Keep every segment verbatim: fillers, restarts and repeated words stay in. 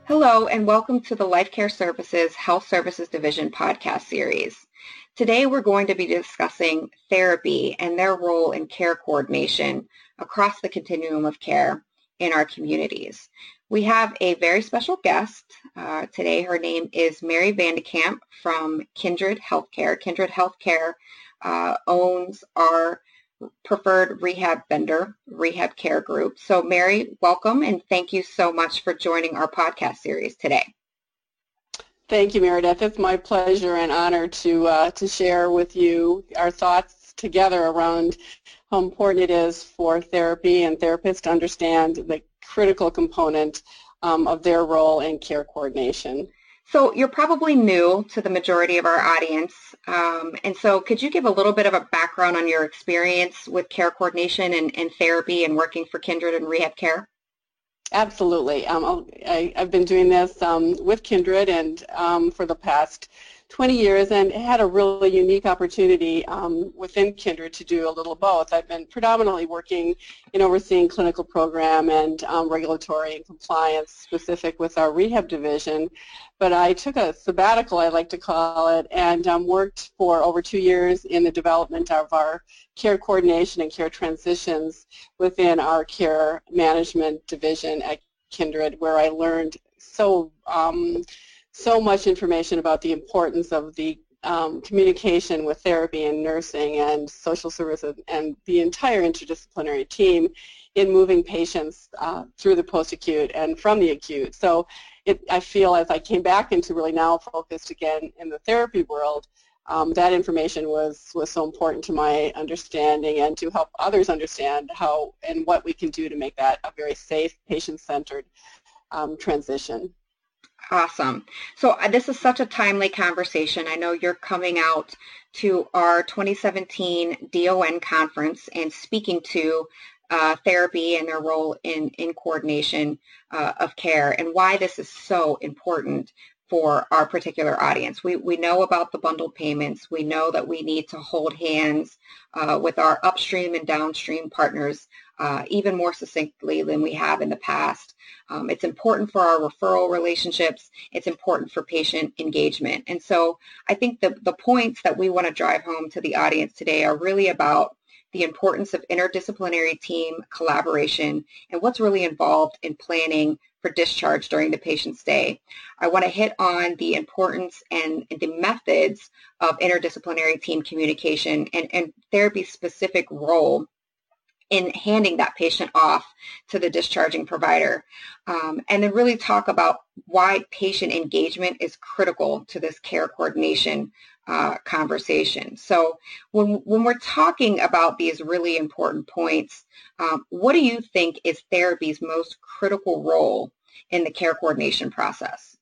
Hello, and welcome to the Life Care Services Health Services Division podcast series. Today, we're going to be discussing therapy and their role in care coordination across the continuum of care in our communities. We have a very special guest uh, today. Her name is Mary Vandekamp from Kindred Healthcare. Kindred Healthcare uh, owns our preferred rehab vendor, Rehab Care Group. So Mary, welcome, and thank you so much for joining our podcast series today. Thank you, Meredith. It's my pleasure and honor to uh, to share with you our thoughts together around how important it is for therapy and therapists to understand the critical component um, of their role in care coordination. So you're probably new to the majority of our audience, um, and so could you give a little bit of a background on your experience with care coordination and, and therapy and working for Kindred and Rehab Care? Absolutely. Um, I, I've been doing this um, with Kindred and um, for the past twenty years, and had a really unique opportunity um, within Kindred to do a little both. I've been predominantly working in overseeing clinical program and um, regulatory and compliance specific with our rehab division, but I took a sabbatical, I like to call it, and um, worked for over two years in the development of our care coordination and care transitions within our care management division at Kindred, where I learned so um, so much information about the importance of the um, communication with therapy and nursing and social services and the entire interdisciplinary team in moving patients uh, through the post-acute and from the acute. So it, I feel as I came back into really now focused again in the therapy world, um, that information was, was so important to my understanding and to help others understand how and what we can do to make that a very safe, patient-centered um, transition. Awesome. So uh, this is such a timely conversation. I know you're coming out to our twenty seventeen D O N conference and speaking to uh, therapy and their role in, in coordination uh, of care and why this is so important for our particular audience. We, we know about the bundled payments. We know that we need to hold hands uh, with our upstream and downstream partners uh, even more succinctly than we have in the past. Um, it's important for our referral relationships. It's important for patient engagement. And so I think the, the points that we want to drive home to the audience today are really about the importance of interdisciplinary team collaboration and what's really involved in planning for discharge during the patient's stay. I want to hit on the importance and the methods of interdisciplinary team communication and, and therapy's specific role in handing that patient off to the discharging provider, um, and then really talk about why patient engagement is critical to this care coordination uh, conversation. So when, when we're talking about these really important points, um, what do you think is therapy's most critical role in the care coordination process?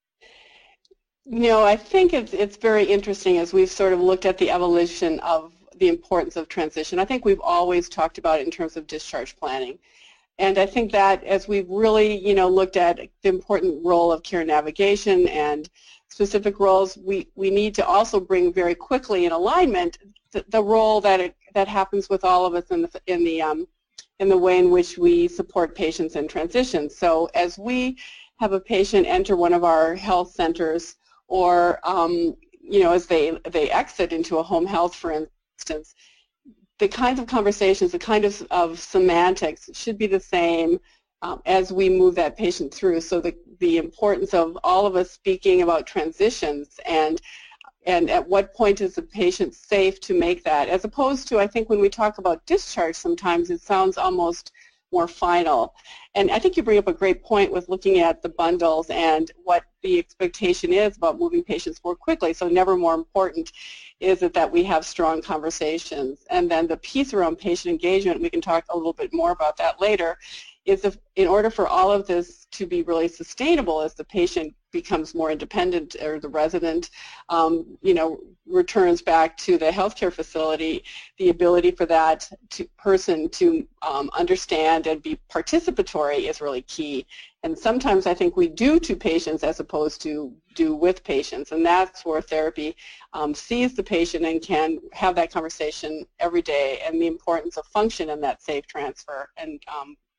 You know, I think it's, it's very interesting as we've sort of looked at the evolution of the importance of transition. I think we've always talked about it in terms of discharge planning. And I think that as we've really, you know, looked at the important role of care navigation and specific roles, we, we need to also bring very quickly in alignment the, the role that it, that happens with all of us in the, in the, um, in the way in which we support patients in transition. So as we have a patient enter one of our health centers or, um, you know, as they, they exit into a home health, for instance, instance, the kinds of conversations, the kind of, of semantics should be the same um, as we move that patient through. So the, the importance of all of us speaking about transitions and and at what point is the patient safe to make that, as opposed to, I think when we talk about discharge sometimes it sounds almost more final. And I think you bring up a great point with looking at the bundles and what the expectation is about moving patients more quickly. So never more important is it that we have strong conversations. And then the piece around patient engagement, we can talk a little bit more about that later, is if, in order for all of this to be really sustainable as the patient becomes more independent or the resident, um, you know, returns back to the healthcare facility, the ability for that to, person to um, understand and be participatory is really key. And sometimes I think we do to patients as opposed to do with patients, and that's where therapy um, sees the patient and can have that conversation every day, and the importance of function in that safe transfer and um,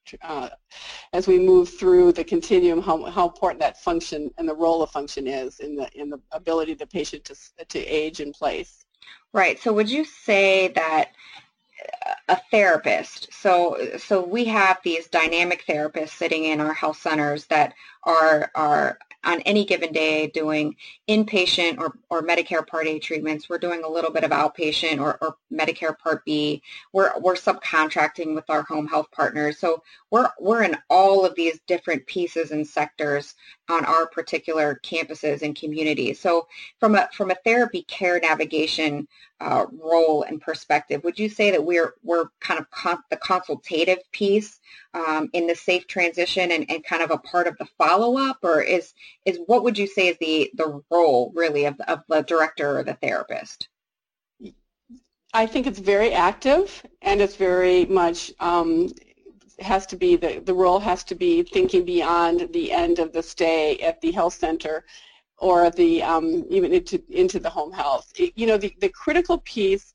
uh, as we move through the continuum, how, how important that function and the role of function is in the in the ability of the patient to to age in place. Right. So would you say that a therapist, so so we have these dynamic therapists sitting in our health centers that are are on any given day doing inpatient or, or Medicare Part A treatments. We're doing a little bit of outpatient or, or Medicare Part B. We're we're subcontracting with our home health partners. So we're we're in all of these different pieces and sectors on our particular campuses and communities. So from a from a therapy care navigation uh, role and perspective, would you say that we're we're kind of con- the consultative piece um, in the safe transition and, and kind of a part of the follow-up, or is is what would you say is the the role really of, of the director or the therapist? I think it's very active, and it's very much um, has to be the the role has to be thinking beyond the end of the stay at the health center or the um, even into into the home health. It, you know, the the critical piece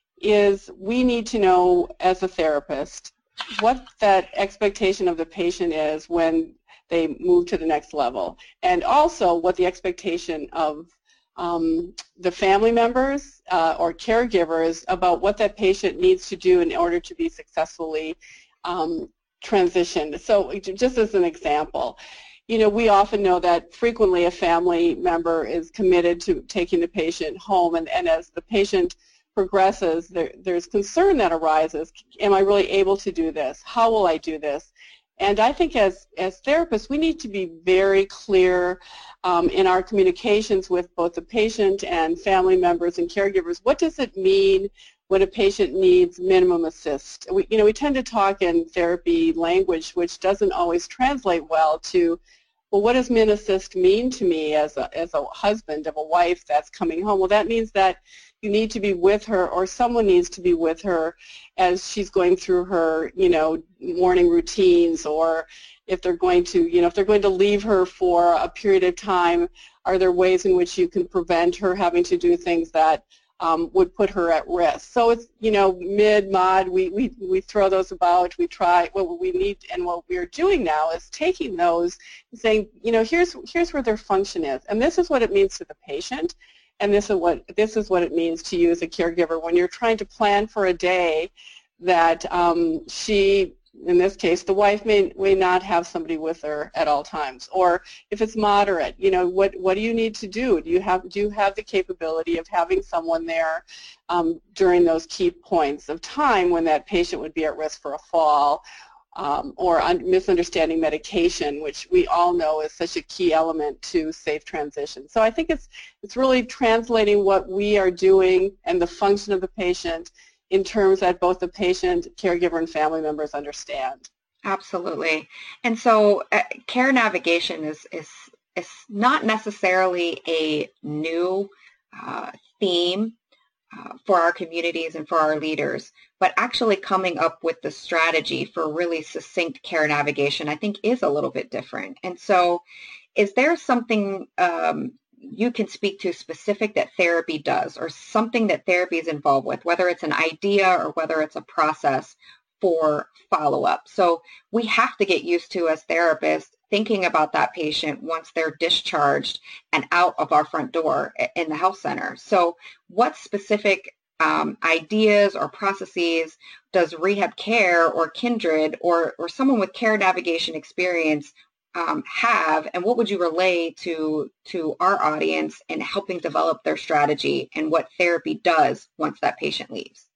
is we need to know as a therapist what that expectation of the patient is when they move to the next level, and also what the expectation of um, the family members uh, or caregivers about what that patient needs to do in order to be successfully um, transitioned. So just as an example, you know, we often know that frequently a family member is committed to taking the patient home, and, and as the patient progresses, there, there's concern that arises. Am I really able to do this? How will I do this? And I think as, as therapists, we need to be very clear um, in our communications with both the patient and family members and caregivers. What does it mean when a patient needs minimum assist? We, you know, we tend to talk in therapy language which doesn't always translate well to, well, what does min assist mean to me as a, as a husband of a wife that's coming home? Well, that means that you need to be with her, or someone needs to be with her as she's going through her, you know, morning routines, or if they're going to, you know, if they're going to leave her for a period of time, are there ways in which you can prevent her having to do things that um, would put her at risk? So it's, you know, mid, mod, we, we, we throw those about, we try, what we need, and what we're doing now is taking those and saying, you know, here's, here's where their function is, and this is what it means to the patient. And this is what this is what it means to you as a caregiver when you're trying to plan for a day that um, she, in this case, the wife may may not have somebody with her at all times. Or if it's moderate, you know, what what do you need to do? Do you have do you have the capability of having someone there um, during those key points of time when that patient would be at risk for a fall? Um, or un- misunderstanding medication, which we all know is such a key element to safe transition. So I think it's it's really translating what we are doing and the function of the patient in terms that both the patient, caregiver, and family members understand. Absolutely. And so uh, care navigation is, is, is not necessarily a new uh, theme Uh, for our communities and for our leaders, but actually coming up with the strategy for really succinct care navigation, I think, is a little bit different. And so is there something um, you can speak to specific that therapy does, or something that therapy is involved with, whether it's an idea or whether it's a process for follow-up? So we have to get used to, as therapists, thinking about that patient once they're discharged and out of our front door in the health center. So what specific um, ideas or processes does Rehab Care or Kindred or, or someone with care navigation experience um, have, and what would you relay to, to our audience in helping develop their strategy and what therapy does once that patient leaves?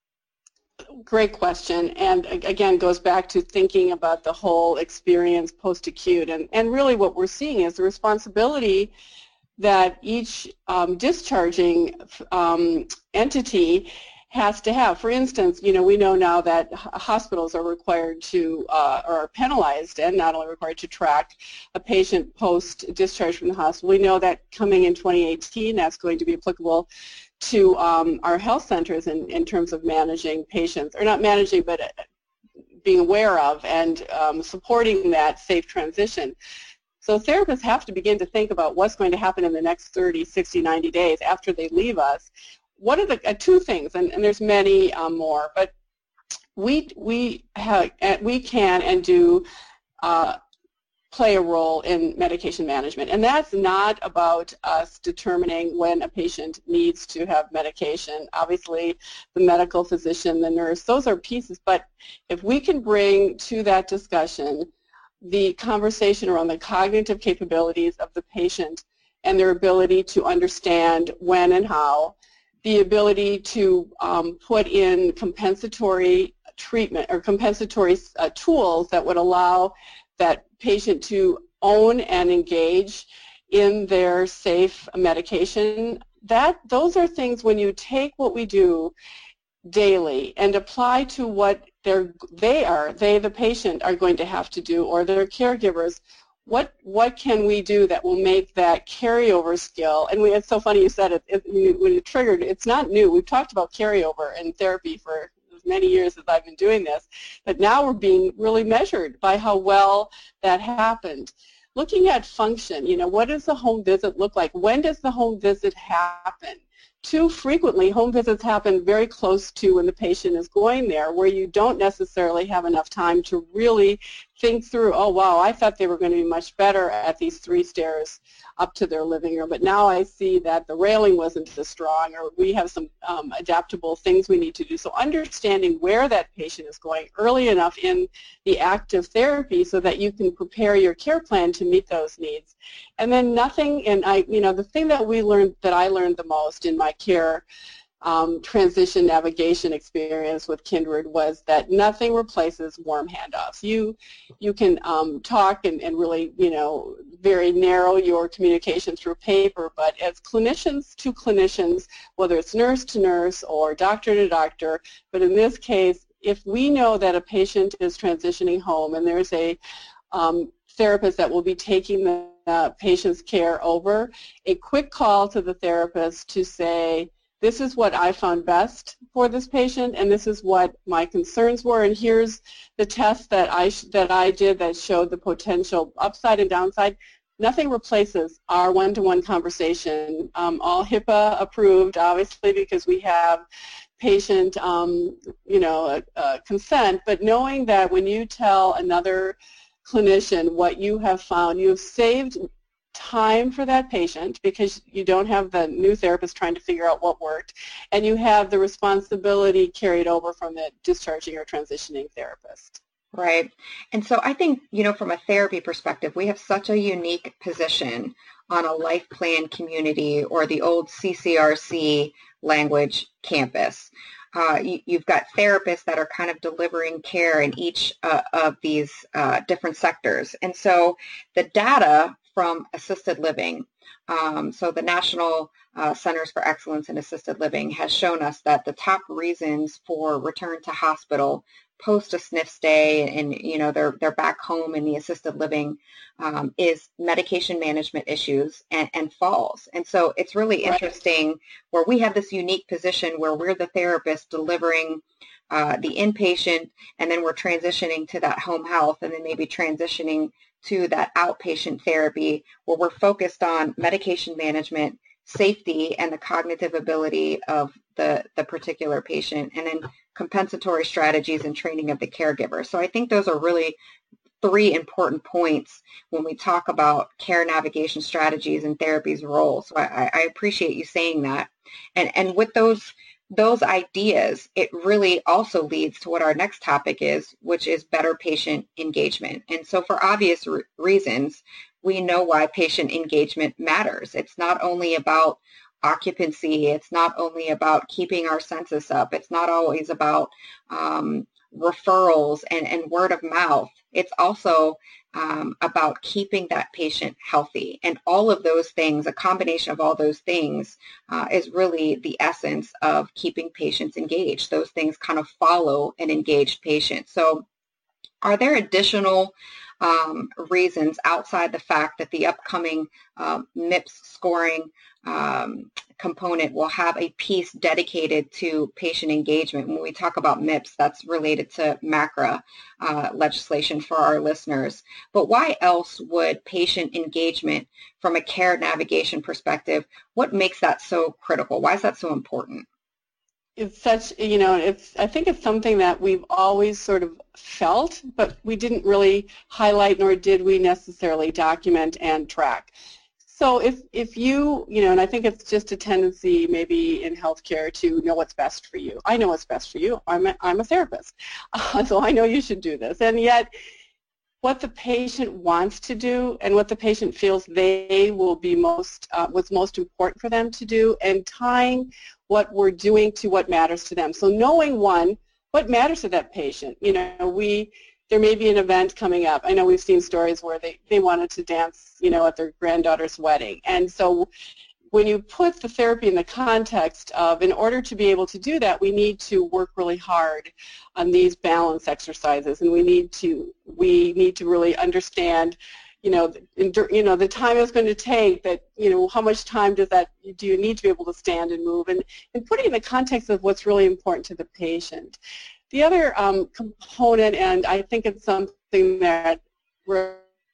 Great question, and again goes back to thinking about the whole experience post-acute, and, and really what we're seeing is the responsibility that each um, discharging um, entity has to have. For instance, you know, we know now that hospitals are required to, uh, or are penalized and not only required to track a patient post-discharge from the hospital. We know that coming in twenty eighteen, that's going to be applicable to um, our health centers in, in terms of managing patients, or not managing, but being aware of and um, supporting that safe transition. So therapists have to begin to think about what's going to happen in the next thirty, sixty, ninety days after they leave us. What are the uh, two things, and, and there's many um, more, but we we have we can and do uh, play a role in medication management. And that's not about us determining when a patient needs to have medication. Obviously, the medical physician, the nurse, those are pieces. But if we can bring to that discussion the conversation around the cognitive capabilities of the patient and their ability to understand when and how, the ability to um, put in compensatory treatment or compensatory uh, tools that would allow that patient to own and engage in their safe medication, that those are things when you take what we do daily and apply to what they're, they are, they the patient are going to have to do, or their caregivers, what what can we do that will make that carryover skill? And we, it's so funny you said it, it when it triggered, it's not new. We've talked about carryover in therapy for as many years as I've been doing this, but now we're being really measured by how well that happened. Looking at function, you know, what does the home visit look like? When does the home visit happen? Too frequently, home visits happen very close to when the patient is going there, where you don't necessarily have enough time to really think through, oh, wow, I thought they were going to be much better at these three stairs up to their living room, but now I see that the railing wasn't as strong, or we have some um, adaptable things we need to do. So understanding where that patient is going early enough in the active therapy so that you can prepare your care plan to meet those needs. And then nothing, and I, you know, the thing that we learned, that I learned the most in my care Um, transition navigation experience with Kindred was that nothing replaces warm handoffs. You you can um, talk and, and really, you know, very narrow your communication through paper, but as clinicians to clinicians, whether it's nurse to nurse or doctor to doctor, but in this case, if we know that a patient is transitioning home and there's a um, therapist that will be taking the uh, patient's care over, a quick call to the therapist to say, this is what I found best for this patient, and this is what my concerns were, and here's the test that I sh that I did that showed the potential upside and downside. Nothing replaces our one-to-one conversation, um, all HIPAA approved, obviously, because we have patient, um, you know, uh, uh, consent, but knowing that when you tell another clinician what you have found, you have saved time for that patient because you don't have the new therapist trying to figure out what worked, and you have the responsibility carried over from the discharging or transitioning therapist. Right. And so I think, you know, from a therapy perspective, we have such a unique position on a life plan community, or the old C C R C language, campus. Uh, you, you've got therapists that are kind of delivering care in each uh, of these uh, different sectors. And so the data from assisted living, um, so the National uh, Centers for Excellence in Assisted Living has shown us that the top reasons for return to hospital post a S N F stay, and you know they're they're back home in the assisted living, um, is medication management issues and, and falls. And so it's really interesting where we have this unique position where we're the therapist delivering uh, the inpatient, and then we're transitioning to that home health, and then maybe transitioning to that outpatient therapy where we're focused on medication management, safety, and the cognitive ability of the, the particular patient, and then compensatory strategies and training of the caregiver. So I think those are really three important points when we talk about care navigation strategies and therapy's role. So I, I appreciate you saying that. And, and with those those ideas, it really also leads to what our next topic is, which is better patient engagement. And so for obvious re- reasons, we know why patient engagement matters. It's not only about occupancy. It's not only about keeping our census up. It's not always about um, referrals and, and word of mouth. It's also um, about keeping that patient healthy. And all of those things, a combination of all those things, uh, is really the essence of keeping patients engaged. Those things kind of follow an engaged patient. So are there additional um, reasons outside the fact that the upcoming uh, M I P S scoring um, component will have a piece dedicated to patient engagement? When we talk about M I P S, that's related to MACRA uh, legislation for our listeners. But why else would patient engagement from a care navigation perspective, what makes that so critical? Why is that so important? it's such, you know, it's, I think it's something that we've always sort of felt, but we didn't really highlight, nor did we necessarily document and track. So if, if you, you know, and I think it's just a tendency maybe in healthcare to know what's best for you. I know what's best for you. I'm a, I'm a therapist, uh, so I know you should do this. And yet, what the patient wants to do and what the patient feels they will be most, uh, what's most important for them to do, and tying what we're doing to what matters to them. So knowing, one, what matters to that patient. You know, we, there may be an event coming up. I know we've seen stories where they, they wanted to dance, you know, at their granddaughter's wedding. And so when you put the therapy in the context of, in order to be able to do that, we need to work really hard on these balance exercises, and we need to we need to really understand, you know, you know, the time it's going to take. That, you know, how much time does that do you need to be able to stand and move, and and putting in the context of what's really important to the patient. The other um, component, and I think it's something that we're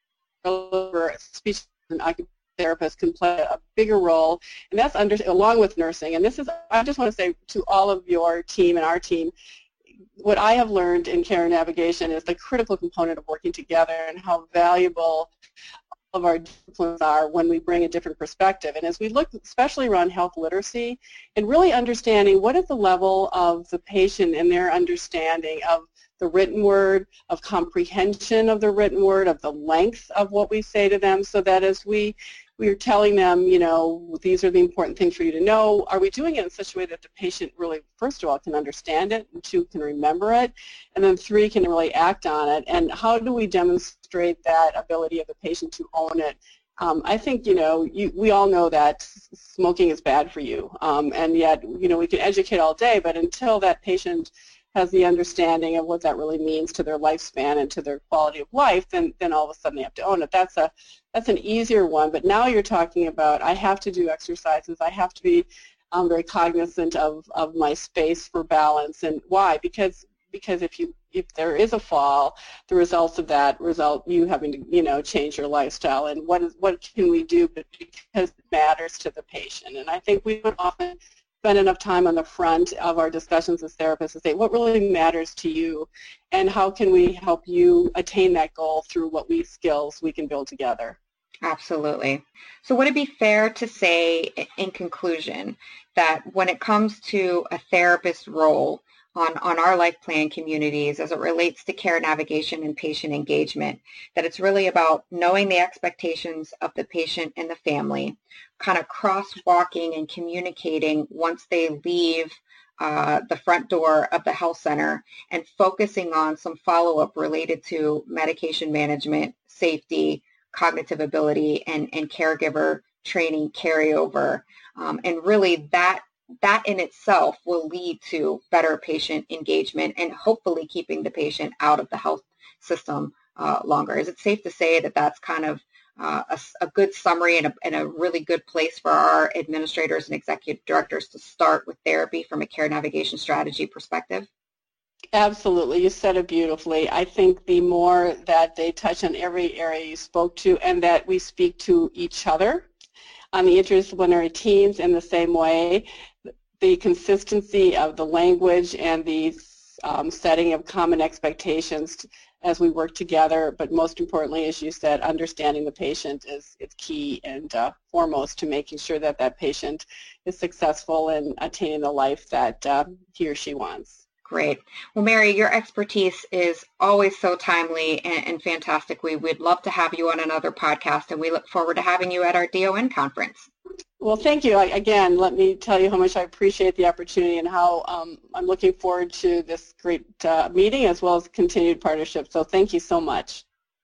speech and occupational therapists can play a bigger role, and that's under, along with nursing. And this is, I just want to say to all of your team and our team, what I have learned in care navigation is the critical component of working together, and how valuable all of our disciplines are when we bring a different perspective. And as we look especially around health literacy and really understanding what is the level of the patient and their understanding of the written word, of comprehension of the written word, of the length of what we say to them, so that as we we are telling them, you know, these are the important things for you to know, are we doing it in such a way that the patient really, first of all, can understand it, and two, can remember it, and then three, can really act on it, and how do we demonstrate that ability of the patient to own it? Um, I think, you know, you, we all know that smoking is bad for you, um, and yet, you know, we can educate all day, but until that patient has the understanding of what that really means to their lifespan and to their quality of life, then, then all of a sudden they have to own it. That's a that's an easier one. But now you're talking about, I have to do exercises. I have to be um, very cognizant of, of my space for balance. And why? Because because if you if there is a fall, the results of that result you having to, you know, change your lifestyle. And what is what can we do because it matters to the patient? And I think we would often spend enough time on the front of our discussions as therapists to say what really matters to you, and how can we help you attain that goal through what we skills we can build together. Absolutely. So would it be fair to say in conclusion that when it comes to a therapist role on, on our life plan communities as it relates to care navigation and patient engagement, that it's really about knowing the expectations of the patient and the family, kind of crosswalking and communicating once they leave uh, the front door of the health center, and focusing on some follow-up related to medication management, safety, cognitive ability, and, and caregiver training carryover. Um, and really that that in itself will lead to better patient engagement and hopefully keeping the patient out of the health system uh, longer. Is it safe to say that that's kind of uh, a, a good summary and a, and a really good place for our administrators and executive directors to start with therapy from a care navigation strategy perspective? Absolutely. You said it beautifully. I think the more that they touch on every area you spoke to, and that we speak to each other on the interdisciplinary teams in the same way, the consistency of the language and the um, setting of common expectations as we work together, but most importantly, as you said, understanding the patient is, is key and uh, foremost to making sure that that patient is successful in attaining the life that uh, he or she wants. Great. Well, Mary, your expertise is always so timely and, and fantastic. We would love to have you on another podcast, and we look forward to having you at our D O N conference. Well, thank you. I, again, let me tell you how much I appreciate the opportunity and how um, I'm looking forward to this great uh, meeting as well as continued partnership. So thank you so much.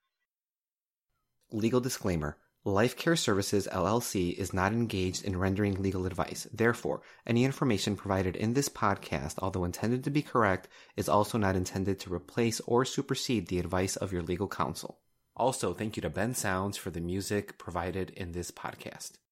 Legal disclaimer. Life Care Services, L L C is not engaged in rendering legal advice. Therefore, any information provided in this podcast, although intended to be correct, is also not intended to replace or supersede the advice of your legal counsel. Also, thank you to Ben Sounds for the music provided in this podcast.